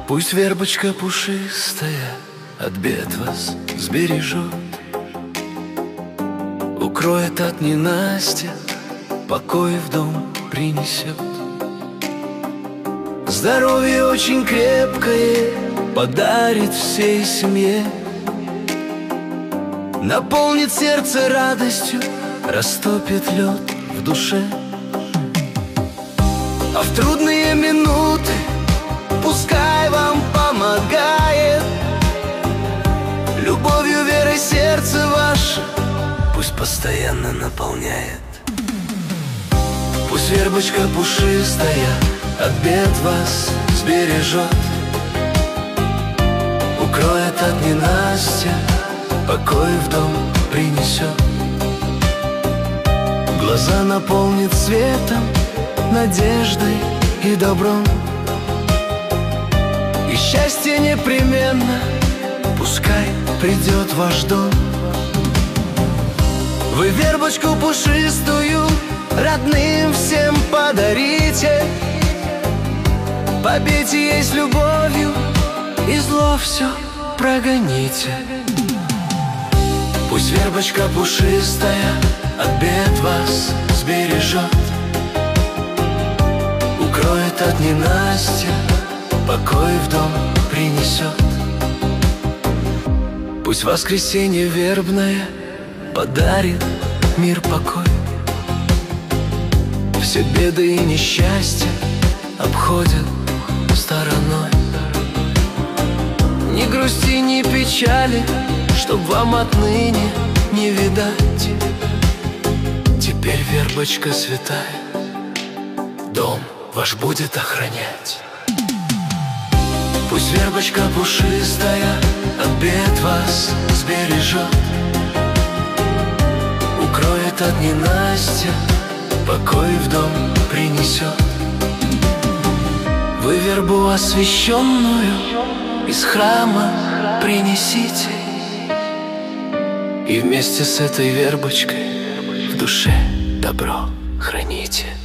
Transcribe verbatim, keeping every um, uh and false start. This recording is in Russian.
Пусть вербочка пушистая от бед вас сбережет, укроет от ненастья, покой в дом принесет. Здоровье очень крепкое подарит всей семье, наполнит сердце радостью, растопит лед в душе. А в трудные минуты пускай вам помогает любовью, верой сердце ваше, пусть постоянно наполняет. Пусть вербочка пушистая от бед вас сбережет, укроет от ненастья, покой в дом принесет. Глаза наполнит светом, надеждой и добром, и счастье непременно пускай придет в ваш дом. Вы вербочку пушистую родным всем подарите, побейте ей с любовью и зло все прогоните. Пусть вербочка пушистая от бед вас сбережет, укроет от ненастья, покой в дом принесет. Пусть воскресенье вербное подарит мир, покой, все беды и несчастья обходят стороной. Ни грусти, ни печали, чтоб вам отныне не видать. Теперь вербочка святая дом ваш будет охранять. Пусть вербочка пушистая от бед вас сбережет, укроет от ненастья, покой в дом принесет. Вы вербу освященную из храма принесите, и вместе с этой вербочкой в душе добро храните.